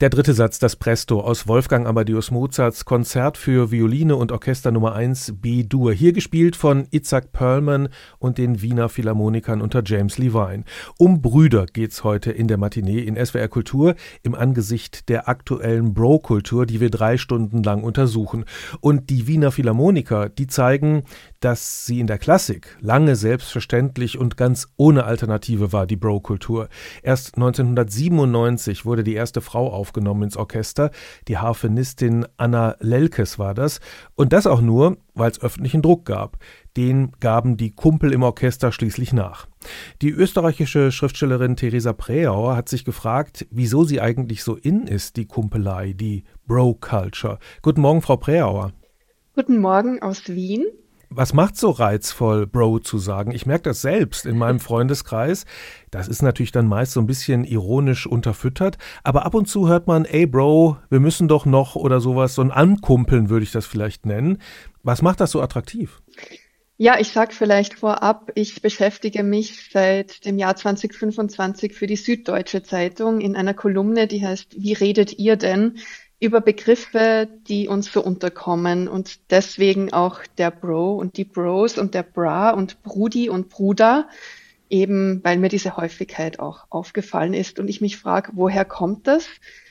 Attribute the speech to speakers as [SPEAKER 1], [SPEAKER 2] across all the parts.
[SPEAKER 1] Der dritte Satz, das Presto aus Wolfgang Amadeus Mozarts Konzert für Violine und Orchester Nummer 1 B-Dur. Hier gespielt von Itzhak Perlman und den Wiener Philharmonikern unter James Levine. Um Brüder geht's heute in der Matinee in SWR Kultur im Angesicht der aktuellen Bro-Kultur, die wir 3 Stunden lang untersuchen. Und die Wiener Philharmoniker, die zeigen, dass sie in der Klassik lange selbstverständlich und ganz ohne Alternative war, die Bro-Kultur. Erst 1997 wurde die erste Frau aufgenommen ins Orchester. Die Harfenistin Anna Lelkes war das. Und das auch nur, weil es öffentlichen Druck gab. Den gaben die Kumpel im Orchester schließlich nach. Die österreichische Schriftstellerin Theresa Preauer hat sich gefragt, wieso sie eigentlich so in ist, die Kumpelei, die Bro-Culture. Guten Morgen, Frau Preauer.
[SPEAKER 2] Guten Morgen aus Wien.
[SPEAKER 1] Was macht so reizvoll, Bro zu sagen? Ich merke das selbst in meinem Freundeskreis. Das ist natürlich dann meist so ein bisschen ironisch unterfüttert. Aber ab und zu hört man, ey Bro, wir müssen doch noch oder sowas, so ein Ankumpeln würde ich das vielleicht nennen. Was macht das so attraktiv?
[SPEAKER 2] Ja, ich sag vielleicht vorab, ich beschäftige mich seit dem Jahr 2025 für die Süddeutsche Zeitung in einer Kolumne, die heißt Wie redet ihr denn? Über Begriffe, die uns so unterkommen und deswegen auch der Bro und die Bros und der Bra und Brudi und Bruder, eben weil mir diese Häufigkeit auch aufgefallen ist und ich mich frage, woher kommt das?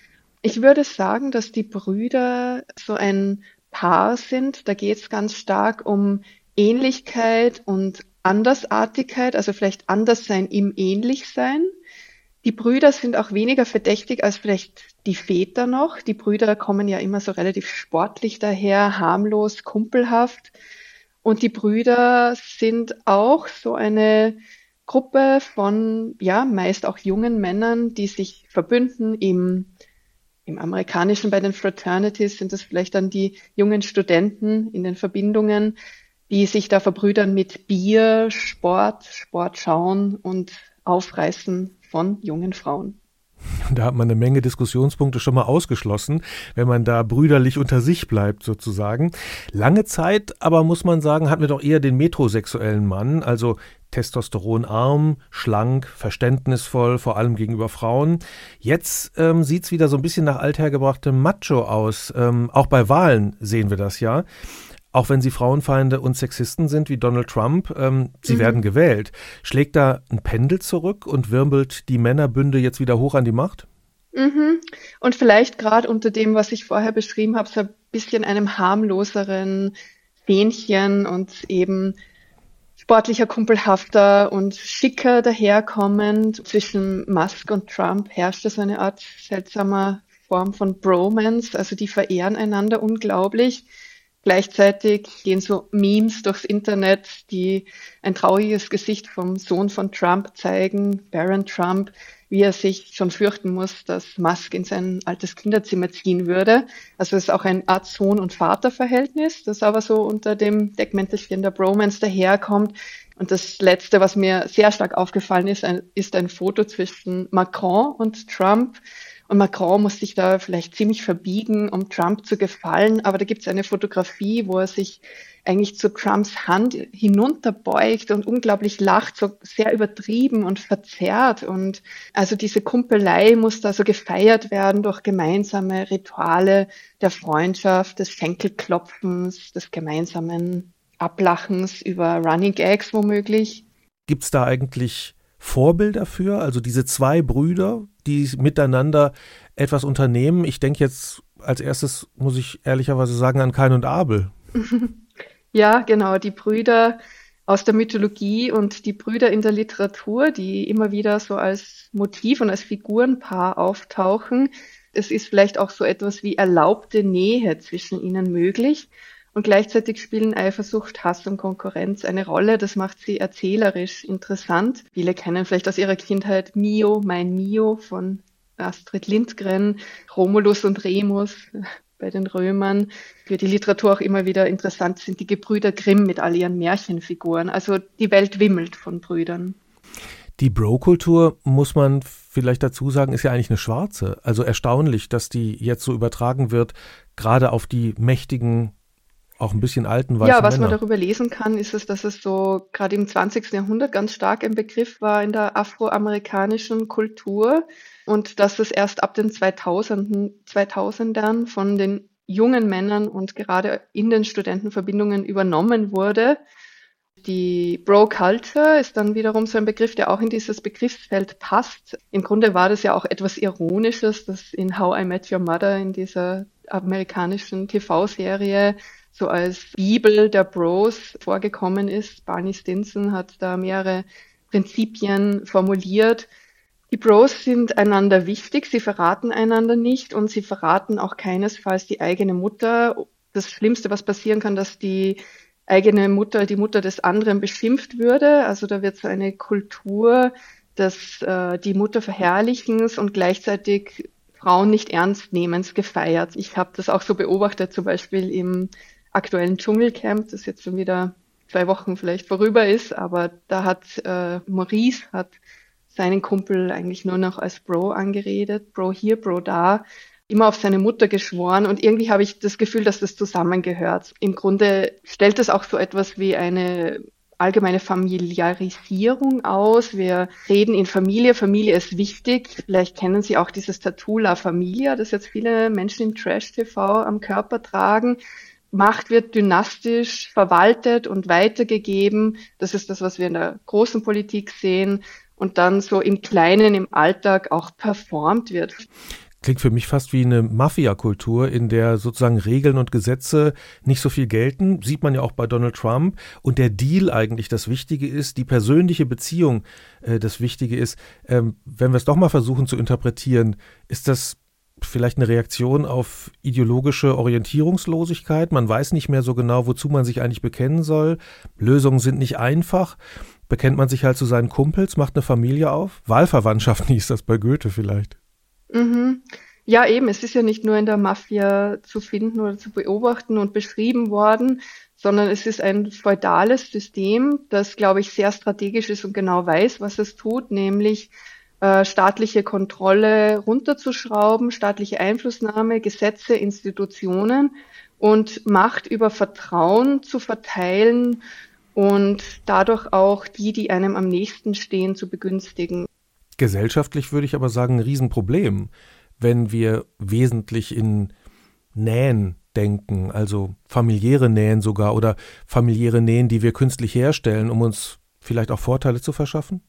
[SPEAKER 2] Ich würde sagen, dass die Brüder so ein Paar sind, da geht es ganz stark um Ähnlichkeit und Andersartigkeit, also vielleicht Anderssein im Ähnlichsein. Die Brüder sind auch weniger verdächtig als vielleicht die Väter noch. Die Brüder kommen ja immer so relativ sportlich daher, harmlos, kumpelhaft. Und die Brüder sind auch so eine Gruppe von, ja, meist auch jungen Männern, die sich verbünden. Im Amerikanischen bei den Fraternities sind das vielleicht dann die jungen Studenten in den Verbindungen, die sich da verbrüdern mit Bier, Sport schauen und Aufreißen von jungen Frauen.
[SPEAKER 1] Da hat man eine Menge Diskussionspunkte schon mal ausgeschlossen, wenn man da brüderlich unter sich bleibt sozusagen. Lange Zeit aber, muss man sagen, hatten wir doch eher den metrosexuellen Mann, also testosteronarm, schlank, verständnisvoll, vor allem gegenüber Frauen. Jetzt sieht's wieder so ein bisschen nach althergebrachtem Macho aus. Auch bei Wahlen sehen wir das ja. Auch wenn sie Frauenfeinde und Sexisten sind wie Donald Trump, sie werden gewählt. Schlägt da ein Pendel zurück und wirbelt die Männerbünde jetzt wieder hoch an die Macht?
[SPEAKER 2] Und vielleicht gerade unter dem, was ich vorher beschrieben habe, so ein bisschen einem harmloseren Fähnchen und eben sportlicher, kumpelhafter und schicker daherkommend. Zwischen Musk und Trump herrschte so eine Art seltsamer Form von Bromance, also die verehren einander unglaublich. Gleichzeitig gehen so Memes durchs Internet, die ein trauriges Gesicht vom Sohn von Trump zeigen, Barron Trump, wie er sich schon fürchten muss, dass Musk in sein altes Kinderzimmer ziehen würde. Also es ist auch eine Art Sohn- und Vaterverhältnis, das aber so unter dem Deckmäntelchen der Bromance daherkommt. Und das Letzte, was mir sehr stark aufgefallen ist, ist ein Foto zwischen Macron und Trump. Und Macron muss sich da vielleicht ziemlich verbiegen, um Trump zu gefallen. Aber da gibt es eine Fotografie, wo er sich eigentlich zu Trumps Hand hinunterbeugt und unglaublich lacht, so sehr übertrieben und verzerrt. Und also diese Kumpelei muss da so gefeiert werden durch gemeinsame Rituale der Freundschaft, des Schenkelklopfens, des gemeinsamen Ablachens über Running Gags womöglich.
[SPEAKER 1] Gibt es da eigentlich Vorbilder für? Also diese 2 Brüder, die miteinander etwas unternehmen. Ich denke jetzt als erstes, muss ich ehrlicherweise sagen, an Kain und Abel.
[SPEAKER 2] Ja, genau, die Brüder aus der Mythologie und die Brüder in der Literatur, die immer wieder so als Motiv und als Figurenpaar auftauchen. Es ist vielleicht auch so etwas wie erlaubte Nähe zwischen ihnen möglich. Und gleichzeitig spielen Eifersucht, Hass und Konkurrenz eine Rolle. Das macht sie erzählerisch interessant. Viele kennen vielleicht aus ihrer Kindheit Mio, mein Mio von Astrid Lindgren, Romulus und Remus bei den Römern. Für die Literatur auch immer wieder interessant sind die Gebrüder Grimm mit all ihren Märchenfiguren. Also die Welt wimmelt von Brüdern.
[SPEAKER 1] Die Bro-Kultur, muss man vielleicht dazu sagen, ist ja eigentlich eine schwarze. Also erstaunlich, dass die jetzt so übertragen wird, gerade auf die mächtigen, auch ein bisschen alten weißen
[SPEAKER 2] Ja, was
[SPEAKER 1] Männer.
[SPEAKER 2] man darüber lesen kann, ist es, dass es so gerade im 20. Jahrhundert ganz stark ein Begriff war in der afroamerikanischen Kultur. und dass es erst ab den 2000ern von den jungen Männern und gerade in den Studentenverbindungen übernommen wurde. Die Bro-Culture ist dann wiederum so ein Begriff, der auch in dieses Begriffsfeld passt. Im Grunde war das ja auch etwas Ironisches, dass in How I Met Your Mother, in dieser amerikanischen TV-Serie, so als Bibel der Bros vorgekommen ist. Barney Stinson hat da mehrere Prinzipien formuliert. Die Bros sind einander wichtig, sie verraten einander nicht und sie verraten auch keinesfalls die eigene Mutter. Das Schlimmste, was passieren kann, dass die eigene Mutter, die Mutter des anderen beschimpft würde. Also da wird so eine Kultur des die Mutter Verherrlichens und gleichzeitig Frauen nicht ernst nehmens gefeiert. Ich habe das auch so beobachtet, zum Beispiel im aktuellen Dschungelcamp, das jetzt schon wieder 2 Wochen vielleicht vorüber ist, aber da hat Maurice hat seinen Kumpel eigentlich nur noch als Bro angeredet, Bro hier, Bro da, immer auf seine Mutter geschworen und irgendwie habe ich das Gefühl, dass das zusammengehört. Im Grunde stellt es auch so etwas wie eine allgemeine Familiarisierung aus. Wir reden in Familie, Familie ist wichtig. Vielleicht kennen Sie auch dieses Tattoo La Familia, das jetzt viele Menschen im Trash-TV am Körper tragen. Macht wird dynastisch verwaltet und weitergegeben. Das ist das, was wir in der großen Politik sehen und dann so im Kleinen, im Alltag auch performt wird.
[SPEAKER 1] Klingt für mich fast wie eine Mafia-Kultur, in der sozusagen Regeln und Gesetze nicht so viel gelten. Sieht man ja auch bei Donald Trump. Und der Deal eigentlich das Wichtige ist, die persönliche Beziehung das Wichtige ist. Wenn wir es doch mal versuchen zu interpretieren, ist das vielleicht eine Reaktion auf ideologische Orientierungslosigkeit? Man weiß nicht mehr so genau, wozu man sich eigentlich bekennen soll. Lösungen sind nicht einfach. Bekennt man sich halt zu seinen Kumpels, macht eine Familie auf? Wahlverwandtschaft hieß das bei Goethe vielleicht.
[SPEAKER 2] Mhm. Ja, eben, es ist ja nicht nur in der Mafia zu finden oder zu beobachten und beschrieben worden, sondern es ist ein feudales System, das, glaube ich, sehr strategisch ist und genau weiß, was es tut, nämlich staatliche Kontrolle runterzuschrauben, staatliche Einflussnahme, Gesetze, Institutionen und Macht über Vertrauen zu verteilen und dadurch auch die einem am nächsten stehen, zu begünstigen.
[SPEAKER 1] Gesellschaftlich würde ich aber sagen, ein Riesenproblem, wenn wir wesentlich in Nähen denken, also familiäre Nähen sogar oder familiäre Nähen, die wir künstlich herstellen, um uns vielleicht auch Vorteile zu verschaffen?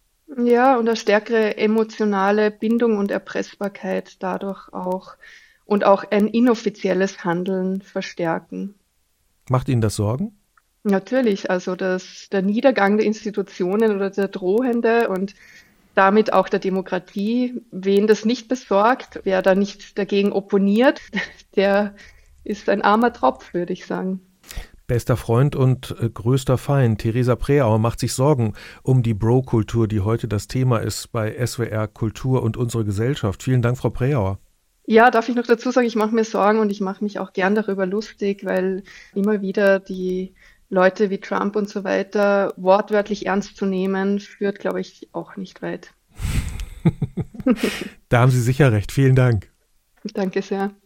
[SPEAKER 2] Ja, und eine stärkere emotionale Bindung und Erpressbarkeit dadurch auch und auch ein inoffizielles Handeln verstärken.
[SPEAKER 1] Macht Ihnen das Sorgen?
[SPEAKER 2] Natürlich, also der Niedergang der Institutionen oder der drohende und damit auch der Demokratie. Wen das nicht besorgt, wer da nicht dagegen opponiert, der ist ein armer Tropf, würde ich sagen.
[SPEAKER 1] Bester Freund und größter Feind, Theresa Preauer, macht sich Sorgen um die Bro-Kultur, die heute das Thema ist bei SWR Kultur und unsere Gesellschaft. Vielen Dank, Frau Preauer.
[SPEAKER 2] Ja, darf ich noch dazu sagen, ich mache mir Sorgen und ich mache mich auch gern darüber lustig, weil immer wieder die Leute wie Trump und so weiter wortwörtlich ernst zu nehmen, führt, glaube ich, auch nicht weit.
[SPEAKER 1] Da haben Sie sicher recht. Vielen Dank.
[SPEAKER 2] Danke sehr.